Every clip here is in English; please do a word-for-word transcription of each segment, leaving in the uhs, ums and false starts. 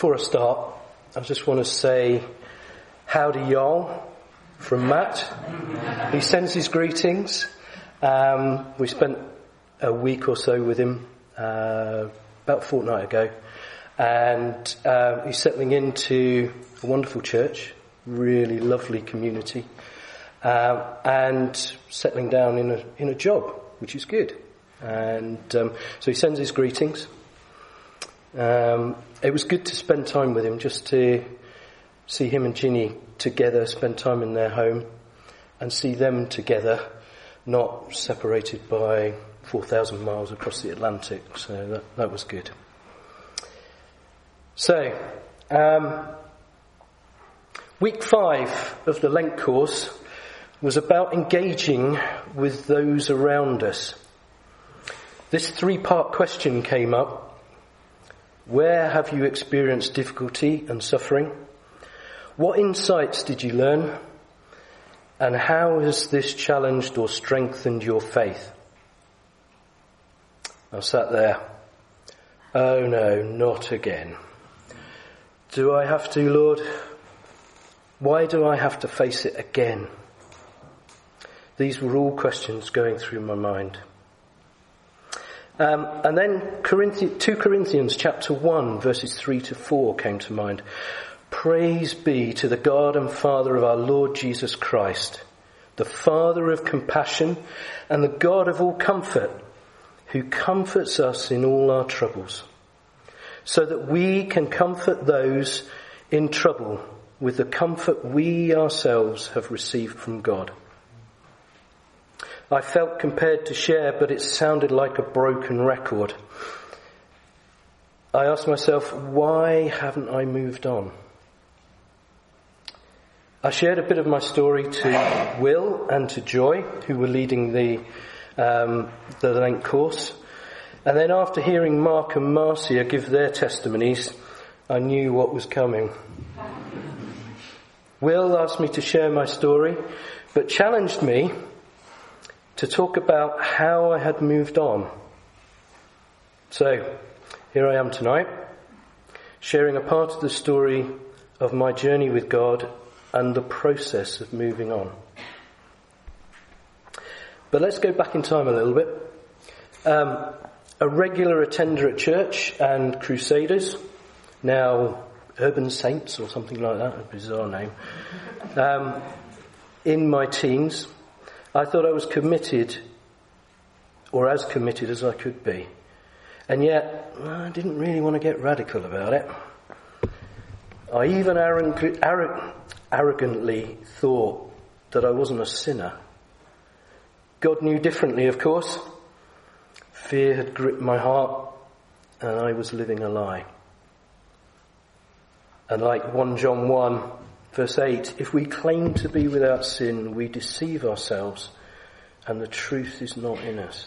before I start, I just want to say howdy y'all from Matt. He sends his greetings. Um, we spent a week or so with him uh, about a fortnight ago, and uh, he's settling into a wonderful church, really lovely community, uh, and settling down in a in a job, which is good. And um, so he sends his greetings. Um, it was good to spend time with him, just to see him and Ginny together, spend time in their home, and see them together, not separated by four thousand miles across the Atlantic. So that, that was good. So, um, week five of the Lent course was about engaging with those around us. This three-part question came up. Where have you experienced difficulty and suffering? What insights did you learn? And how has this challenged or strengthened your faith? I sat there. Oh no, not again. Do I have to, Lord? Why do I have to face it again? These were all questions going through my mind. Um, and then Corinthians, two Corinthians chapter one verses three to four came to mind. Praise be to the God and Father of our Lord Jesus Christ, the Father of compassion and the God of all comfort, who comforts us in all our troubles, so that we can comfort those in trouble with the comfort we ourselves have received from God. I felt compelled to share, but it sounded like a broken record. I asked myself, why haven't I moved on? I shared a bit of my story to Will and to Joy, who were leading the um, the Lent course. And then after hearing Mark and Marcia give their testimonies, I knew what was coming. Will asked me to share my story, but challenged me to talk about how I had moved on. So, here I am tonight, sharing a part of the story of my journey with God and the process of moving on. But let's go back in time a little bit. Um, a regular attender at church and Crusaders, now Urban Saints or something like that, a bizarre name, um, in my teens, I thought I was committed, or as committed as I could be. And yet, I didn't really want to get radical about it. I even arrogantly, arrogantly thought that I wasn't a sinner. God knew differently, of course. Fear had gripped my heart, and I was living a lie. And like First John one, verse eight, if we claim to be without sin, we deceive ourselves, and the truth is not in us.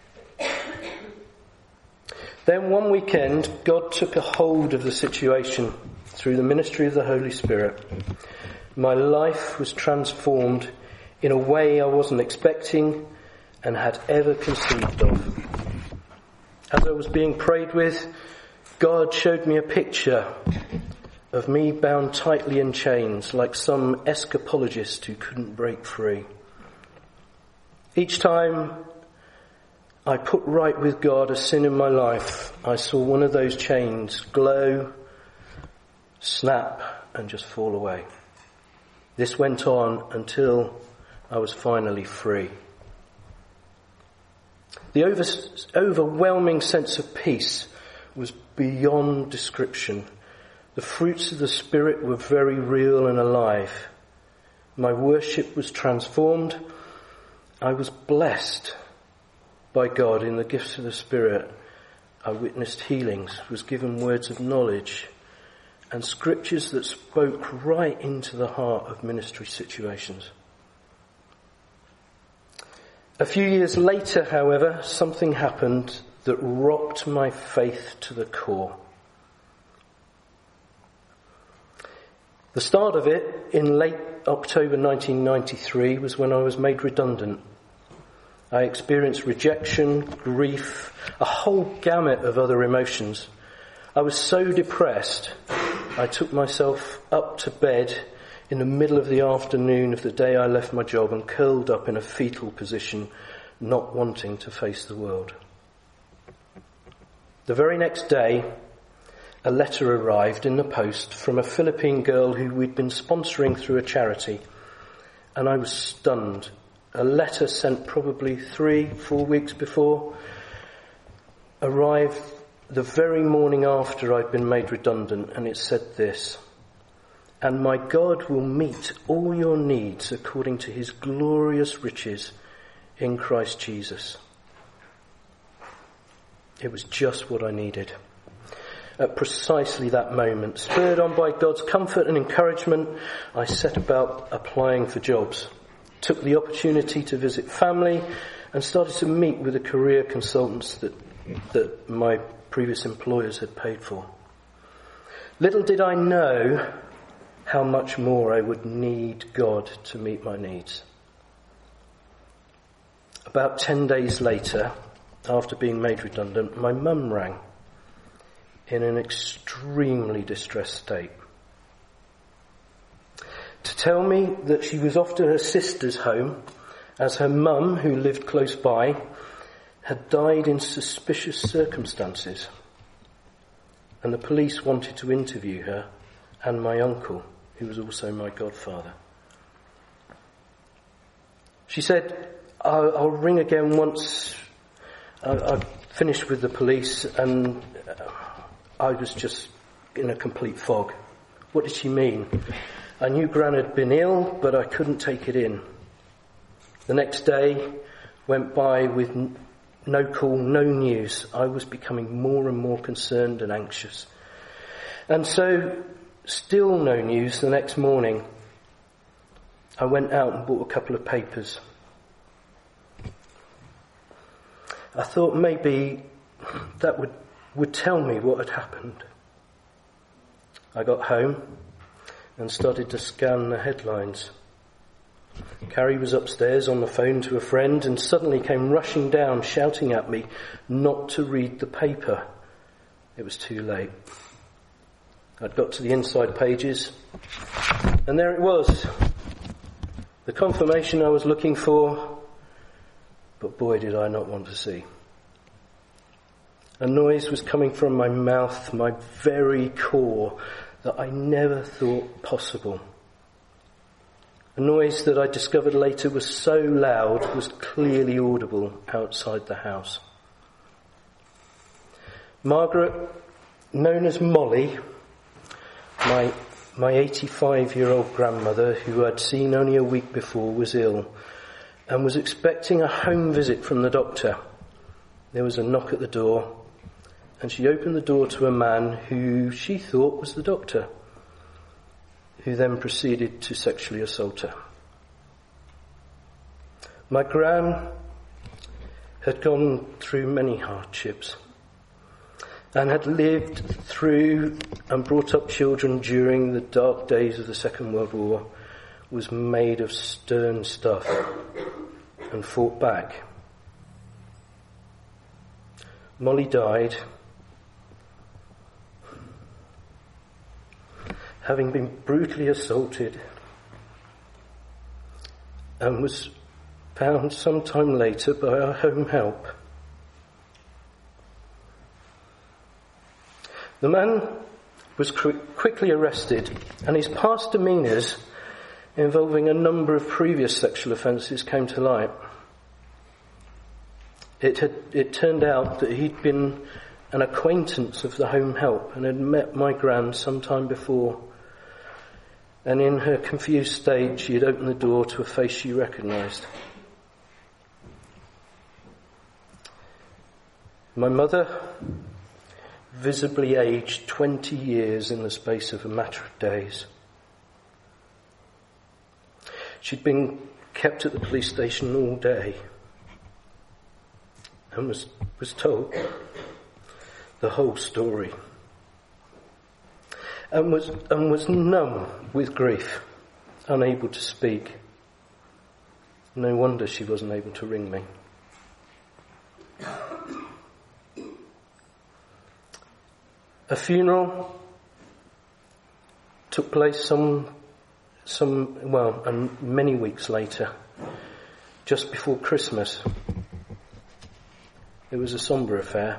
Then one weekend, God took a hold of the situation through the ministry of the Holy Spirit. My life was transformed in a way I wasn't expecting and had ever conceived of. As I was being prayed with, God showed me a picture of me bound tightly in chains, like some escapologist who couldn't break free. Each time I put right with God a sin in my life, I saw one of those chains glow, snap, and just fall away. This went on until I was finally free. The over, overwhelming sense of peace was beyond description. The fruits of the Spirit were very real and alive. My worship was transformed. I was blessed by God in the gifts of the Spirit. I witnessed healings, was given words of knowledge, and scriptures that spoke right into the heart of ministry situations. A few years later, however, something happened that rocked my faith to the core. The start of it, in late October nineteen ninety-three, was when I was made redundant. I experienced rejection, grief, a whole gamut of other emotions. I was so depressed I took myself up to bed in the middle of the afternoon of the day I left my job and curled up in a fetal position, not wanting to face the world. The very next day, a letter arrived in the post from a Philippine girl who we'd been sponsoring through a charity, and I was stunned. A letter sent probably three, four weeks before arrived the very morning after I'd been made redundant, and it said this: "And my God will meet all your needs according to his glorious riches in Christ Jesus." It was just what I needed. At precisely that moment, spurred on by God's comfort and encouragement, I set about applying for jobs, took the opportunity to visit family, and started to meet with the career consultants that, that my previous employers had paid for. Little did I know how much more I would need God to meet my needs. About ten days later, after being made redundant, my mum rang in an extremely distressed state to tell me that she was off to her sister's home as her mum, who lived close by, had died in suspicious circumstances, and the police wanted to interview her and my uncle, who was also my godfather. She said, I'll, I'll ring again once I've finished with the police, and I was just in a complete fog. What did she mean? I knew Gran had been ill, but I couldn't take it in. The next day went by with no call, no news. I was becoming more and more concerned and anxious. And so, still no news the next morning. I went out and bought a couple of papers. I thought maybe that would, would tell me what had happened. I got home and started to scan the headlines. Carrie was upstairs on the phone to a friend and suddenly came rushing down, shouting at me not to read the paper. It was too late. I'd got to the inside pages, and there it was. The confirmation I was looking for, but boy did I not want to see. A noise was coming from my mouth, my very core, that I never thought possible. A noise that I discovered later was so loud, was clearly audible outside the house. Margaret, known as Molly, my my eighty-five-year-old grandmother, who I'd seen only a week before, was ill and was expecting a home visit from the doctor. There was a knock at the door, and she opened the door to a man who she thought was the doctor, who then proceeded to sexually assault her. My gran had gone through many hardships and had lived through and brought up children during the dark days of the Second World War, was made of stern stuff and fought back. Molly died having been brutally assaulted and was found some time later by our home help. The man was qu- quickly arrested, and his past demeanours involving a number of previous sexual offences came to light. It had, it turned out that he'd been an acquaintance of the home help and had met my gran some time before, and in her confused state she had opened the door to a face she recognised. My mother, visibly aged twenty years in the space of a matter of days. She'd been kept at the police station all day and was, was told the whole story, and was, and was numb with grief, unable to speak. No wonder she wasn't able to ring me. A funeral took place some, some, well, and many weeks later, just before Christmas. It was a sombre affair.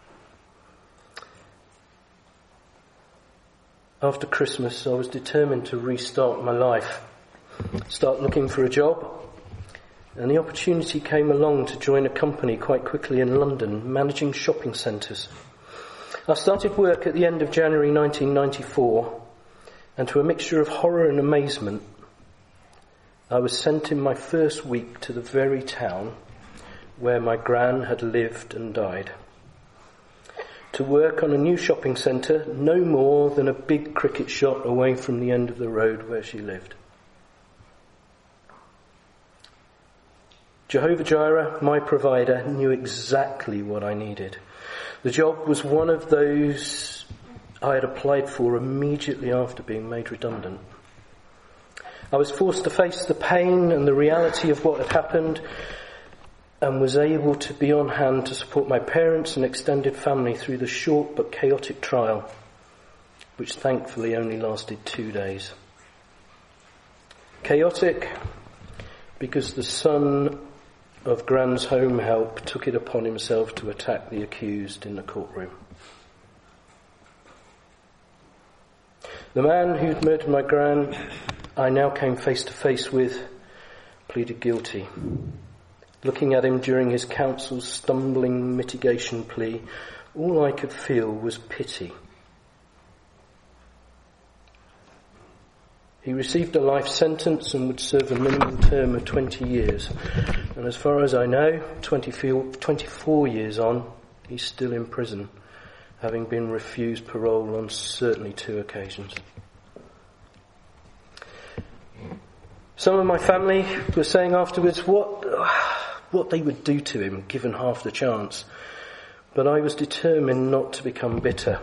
After Christmas, I was determined to restart my life, start looking for a job, and the opportunity came along to join a company quite quickly in London, managing shopping centres. I started work at the end of January nineteen ninety-four, and to a mixture of horror and amazement, I was sent in my first week to the very town where my gran had lived and died, to work on a new shopping centre no more than a big cricket shot away from the end of the road where she lived. Jehovah Jireh, my provider, knew exactly what I needed. The job was one of those I had applied for immediately after being made redundant. I was forced to face the pain and the reality of what had happened, and was able to be on hand to support my parents and extended family through the short but chaotic trial, which thankfully only lasted two days. Chaotic because the son of Gran's home help took it upon himself to attack the accused in the courtroom. The man who'd murdered my Gran, I now came face to face with, pleaded guilty. Looking at him during his counsel's stumbling mitigation plea, all I could feel was pity. He received a life sentence and would serve a minimum term of twenty years. And as far as I know, twenty-four years on, he's still in prison, having been refused parole on certainly two occasions. Some of my family were saying afterwards what, what they would do to him given half the chance. But I was determined not to become bitter.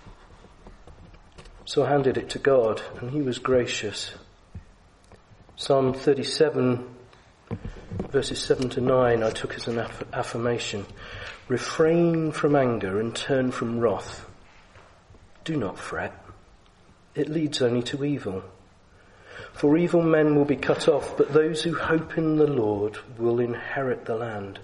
So I handed it to God, and he was gracious. Psalm thirty-seven, verses seven to nine, I took as an aff- affirmation. Refrain from anger and turn from wrath. Do not fret. It leads only to evil. For evil men will be cut off, but those who hope in the Lord will inherit the land.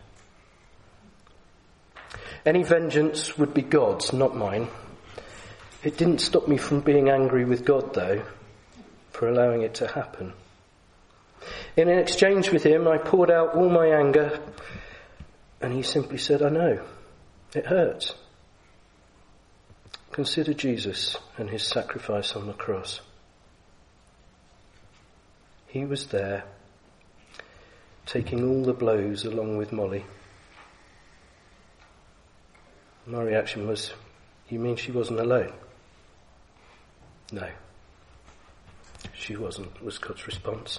Any vengeance would be God's, not mine. It didn't stop me from being angry with God, though, for allowing it to happen. In an exchange with him, I poured out all my anger, and he simply said, I know, it hurts. Consider Jesus and his sacrifice on the cross. He was there, taking all the blows along with Molly. My reaction was, you mean she wasn't alone? No, she wasn't, was God's response.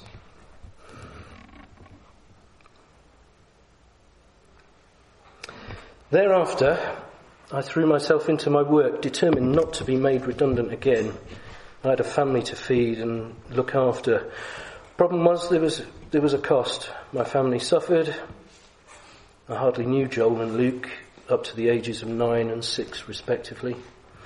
Thereafter, I threw myself into my work, determined not to be made redundant again. I had a family to feed and look after. Problem was, there was there was a cost. My family suffered. I hardly knew Joel and Luke, up to the ages of nine and six, respectively.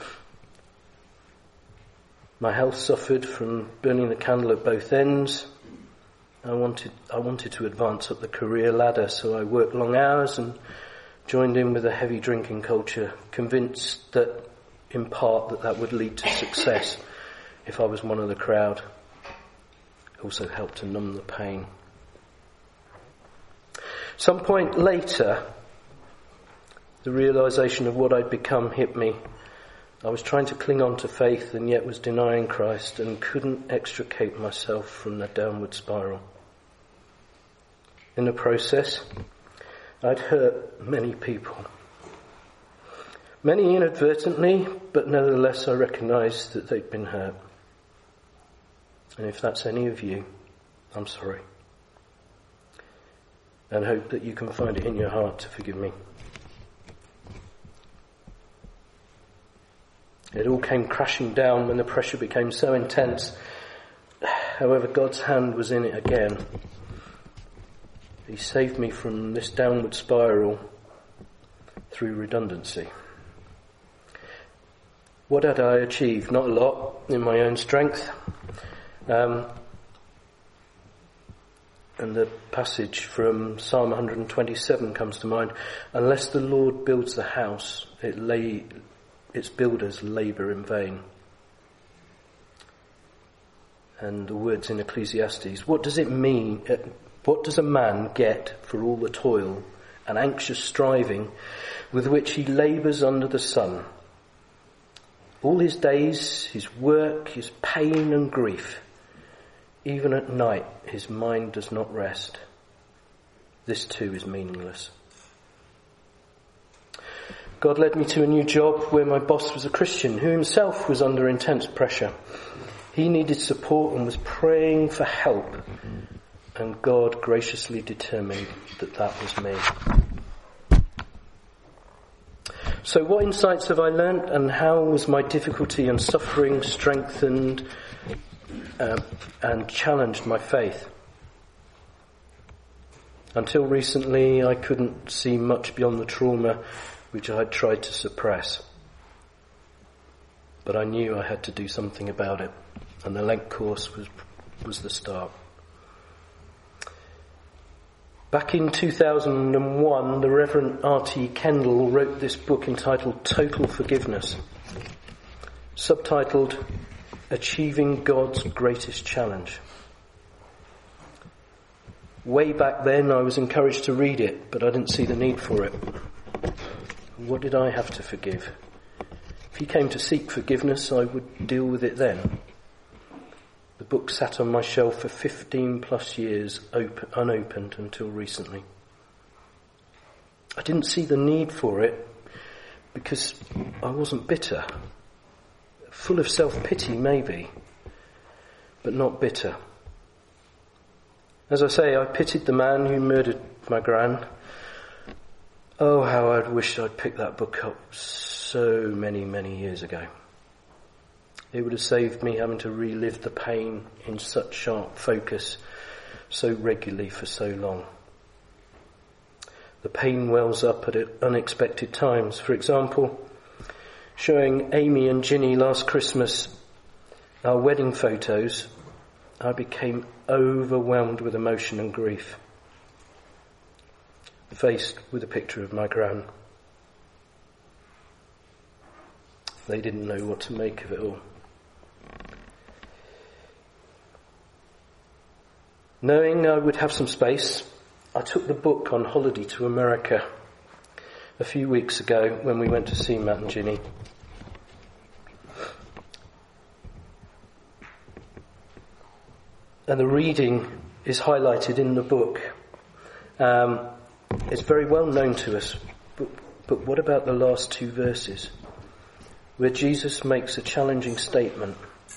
My health suffered from burning the candle at both ends. I wanted I wanted to advance up the career ladder, so I worked long hours and joined in with a heavy drinking culture, convinced that, in part, that that would lead to success if I was one of the crowd. It also helped to numb the pain. Some point later, the realization of what I'd become hit me. I was trying to cling on to faith and yet was denying Christ and couldn't extricate myself from the downward spiral. In the process, I'd hurt many people. Many inadvertently, but nevertheless I recognised that they'd been hurt. And if that's any of you, I'm sorry. And hope that you can find it in your heart to forgive me. It all came crashing down when the pressure became so intense. However, God's hand was in it again. He saved me from this downward spiral through redundancy. What had I achieved? Not a lot in my own strength. Um, and the passage from Psalm one twenty-seven comes to mind. Unless the Lord builds the house, it lay, its builders labour in vain. And the words in Ecclesiastes. What does it mean? What does a man get for all the toil and anxious striving with which he labours under the sun? All his days, his work, his pain and grief. Even at night, his mind does not rest. This too is meaningless. God led me to a new job where my boss was a Christian who himself was under intense pressure. He needed support and was praying for help. And God graciously determined that that was me. So what insights have I learnt, and how was my difficulty and suffering strengthened uh, and challenged my faith? Until recently, I couldn't see much beyond the trauma which I had tried to suppress. But I knew I had to do something about it, and the Lent course was, was the start. Back in two thousand one, the Reverend R T Kendall wrote this book entitled Total Forgiveness, subtitled Achieving God's Greatest Challenge. Way back then I was encouraged to read it, but I didn't see the need for it. What did I have to forgive? If he came to seek forgiveness, I would deal with it then. The book sat on my shelf for fifteen plus years, open, unopened until recently. I didn't see the need for it because I wasn't bitter. Full of self-pity, maybe, but not bitter. As I say, I pitied the man who murdered my gran. Oh, how I'd wished I'd picked that book up so many, many years ago. It would have saved me having to relive the pain in such sharp focus so regularly for so long. The pain wells up at unexpected times. For example, showing Amy and Ginny last Christmas our wedding photos, I became overwhelmed with emotion and grief, faced with a picture of my gran. They didn't know what to make of it all. Knowing I would have some space, I took the book on holiday to America a few weeks ago when we went to see Matt and Ginny. And the reading is highlighted in the book. Um, it's very well known to us, but, but what about the last two verses, where Jesus makes a challenging statement?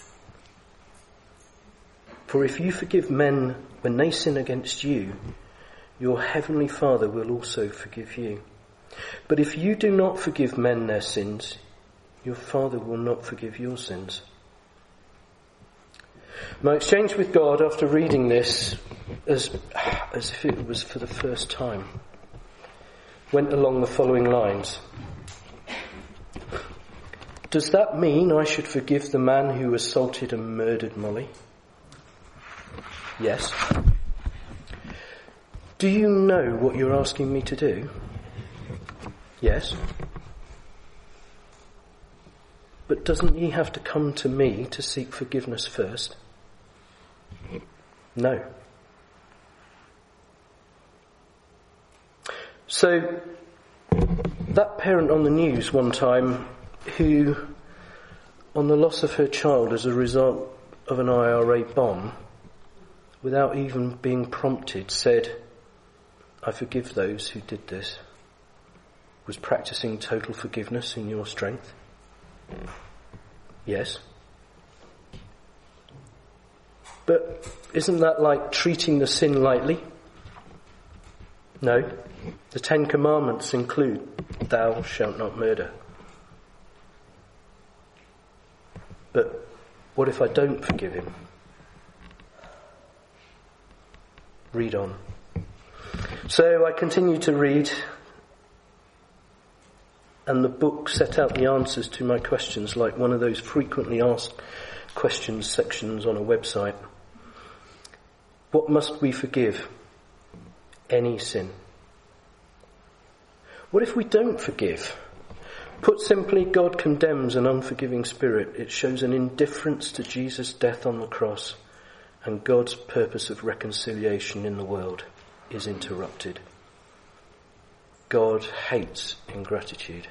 For if you forgive men when they sin against you, your heavenly Father will also forgive you. But if you do not forgive men their sins, your Father will not forgive your sins. My exchange with God after reading this, as, as if it was for the first time, went along the following lines. Does that mean I should forgive the man who assaulted and murdered Molly? Yes. Do you know what you're asking me to do? Yes. But doesn't he have to come to me to seek forgiveness first? No. So, that parent on the news one time who, on the loss of her child as a result of an I R A bomb, without even being prompted, said, I forgive those who did this, was practicing total forgiveness in your strength? Yes. But isn't that like treating the sin lightly? No. The Ten Commandments include, thou shalt not murder. But what if I don't forgive him? Read on. So I continue to read, and the book set out the answers to my questions, like one of those frequently asked questions sections on a website. What must we forgive? Any sin. What if we don't forgive? Put simply, God condemns an unforgiving spirit. It shows an indifference to Jesus' death on the cross, and God's purpose of reconciliation in the world is interrupted. God hates ingratitude.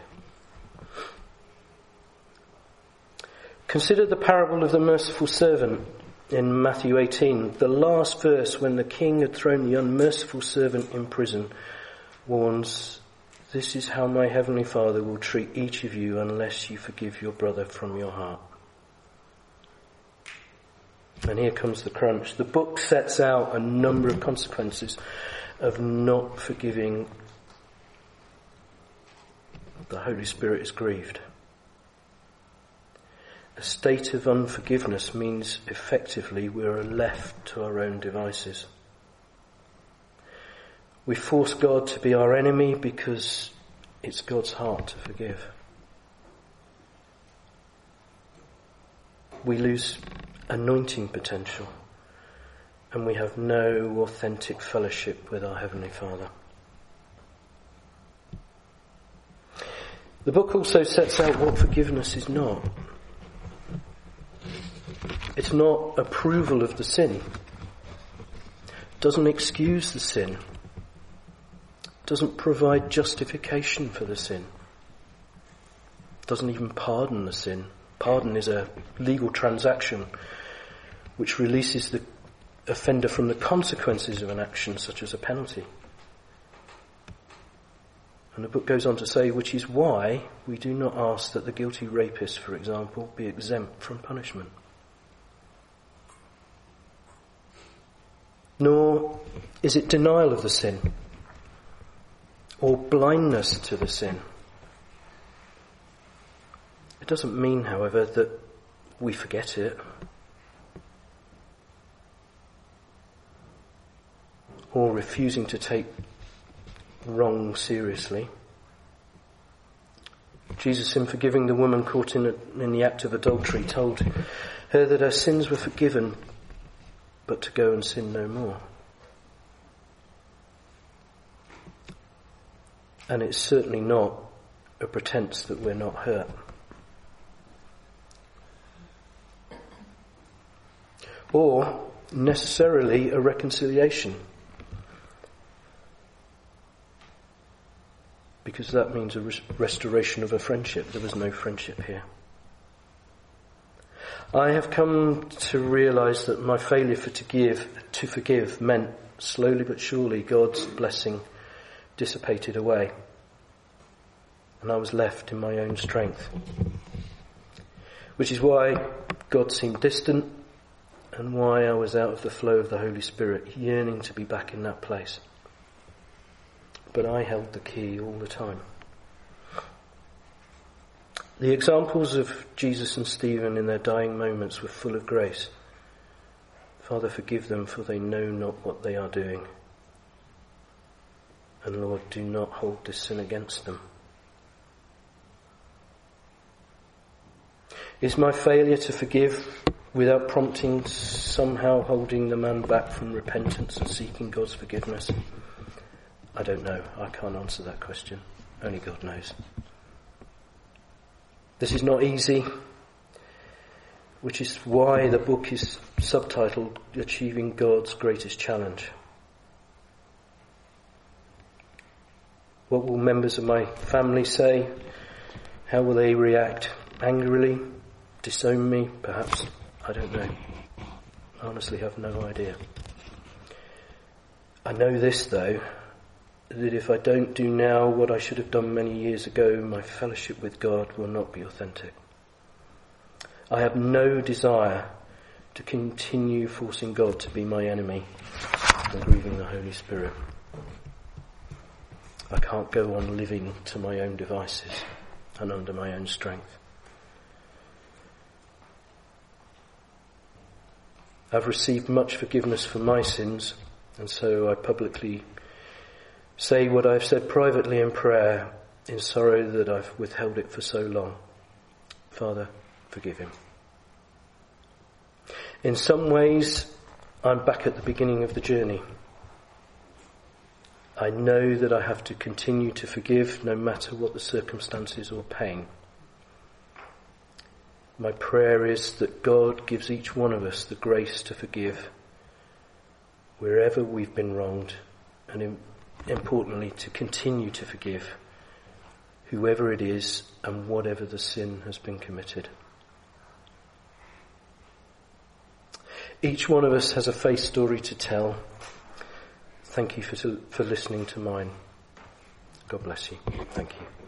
Consider the parable of the merciful servant in Matthew eighteen. The last verse, when the king had thrown the unmerciful servant in prison, warns, "This is how my heavenly Father will treat each of you unless you forgive your brother from your heart." And here comes the crunch. The book sets out a number of consequences of not forgiving. The Holy Spirit is grieved. A state of unforgiveness means effectively we are left to our own devices. We force God to be our enemy because it's God's heart to forgive. We lose anointing potential, and we have no authentic fellowship with our Heavenly Father. The book also sets out what forgiveness is not. It's not approval of the sin. It doesn't excuse the sin. It doesn't provide justification for the sin. It doesn't even pardon the sin. Pardon is a legal transaction which releases the offender from the consequences of an action, such as a penalty. And the book goes on to say, which is why we do not ask that the guilty rapist, for example, be exempt from punishment. Nor is it denial of the sin or blindness to the sin. It doesn't mean, however, that we forget it or refusing to take wrong seriously. Jesus, in forgiving the woman caught in, a, in the act of adultery, told her that her sins were forgiven, but to go and sin no more. And it's certainly not a pretense that we're not hurt. Or necessarily a reconciliation. Because that means a res- restoration of a friendship. There was no friendship here. I have come to realise that my failure for to give, to forgive meant slowly but surely God's blessing dissipated away, and I was left in my own strength. Which is why God seemed distant, and why I was out of the flow of the Holy Spirit, yearning to be back in that place. But I held the key all the time. The examples of Jesus and Stephen in their dying moments were full of grace. Father, forgive them, for they know not what they are doing. And Lord, do not hold this sin against them. Is my failure to forgive without prompting somehow holding the man back from repentance and seeking God's forgiveness? I don't know. I can't answer that question. Only God knows. This is not easy, which is why the book is subtitled Achieving God's Greatest Challenge. What will members of my family say? How will they react? Angrily? Disown me? Perhaps? I don't know. I honestly have no idea. I know this, though, that if I don't do now what I should have done many years ago, my fellowship with God will not be authentic. I have no desire to continue forcing God to be my enemy and grieving the Holy Spirit. I can't go on living to my own devices and under my own strength. I've received much forgiveness for my sins, and so I publicly say what I've said privately in prayer. in sorrow that I've withheld it for so long. Father, forgive him. In some ways, I'm back at the beginning of the journey. I know that I have to continue to forgive no matter what the circumstances or pain. My prayer is that God gives each one of us the grace to forgive wherever we've been wronged, and importantly to continue to forgive whoever it is and whatever the sin has been committed. Each one of us has a faith story to tell. Thank you for, for listening to mine. God bless you. Thank you.